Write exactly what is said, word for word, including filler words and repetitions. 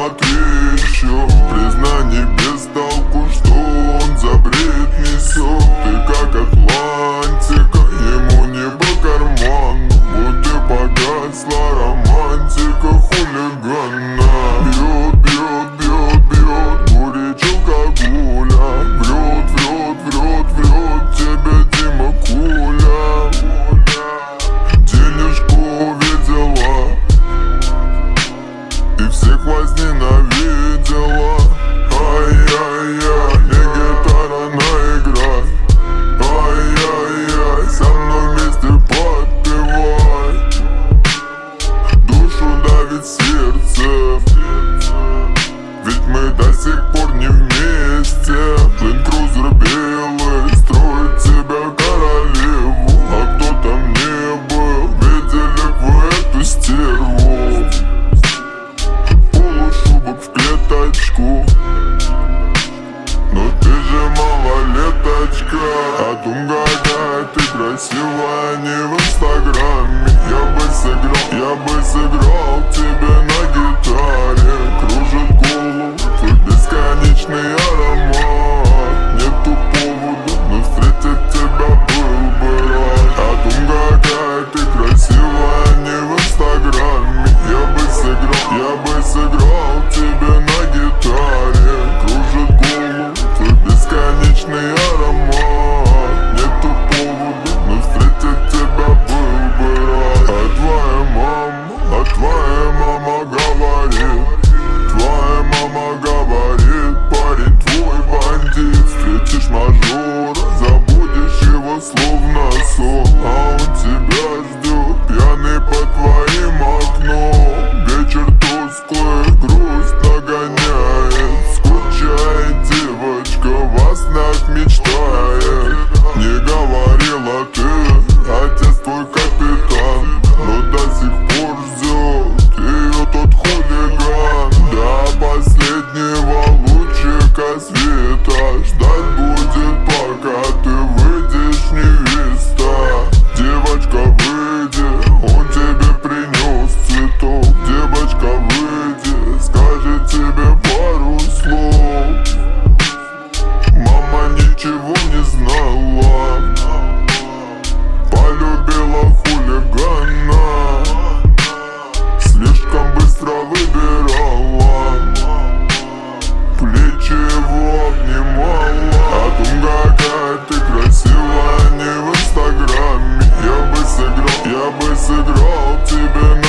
смотри еще. Признаний без толку, что он за бред несет. Ты как Атлантика, ему не по карману. Вот и погасла романтика хулигана. Бьет, бьет, бьет, бьет, горечь алкоголя. Врет, врет, врет, врет тебе Дима Куля. Денежку увидела и всех возненавидела. Ай-яй-яй, не гитара наиграй. Ай-яй-яй, со мной вместе подпевай. Душу давит сердце, ведь мы до сих пор не вместе. Ленд Крузер белый строит тебя королеву, а кто там не был, видели вы эту стерву. Полушубок в клеточку, но ты же малолеточка. А думгага, ты красивая не в инстаграме. Я бы сыграл, я бы сыграл тебе на гитаре. Кружит голову твой бесконечный аромат. Нету повода, но встретить тебя был бы рад. А думгага, ты красивая не в инстаграме. Я бы сыграл, я бы сыграл тебе на гитаре. Кружит голову твой бесконечный аромат. Нету повода, но встретить тебя был бы рад. А твоя мама, а твоя мама говорит, твоя мама говорит, парень твой бандит. Встретишь мажора, забудешь его словно сон. А он тебя ждет, пьяный под твоим окном. Вечер тусклый, грусть нагоняет. Скучает девочка, во снах мечтает. Не говорила ты, отец твой капитан, но до сих пор ждет ее тот хулиган. До последнего лучика света ждать будет, пока ты выйдешь, невеста. Девочка, выйди, он тебе принес цветов. Девочка, выйди, скажет тебе пару слов. Мама ничего не знала, полюбила хулигана. Слишком быстро выбирала, плечи его обнимала. А думгага, ты красивая не в инстаграме. Я бы сыграл, я бы сыграл тебе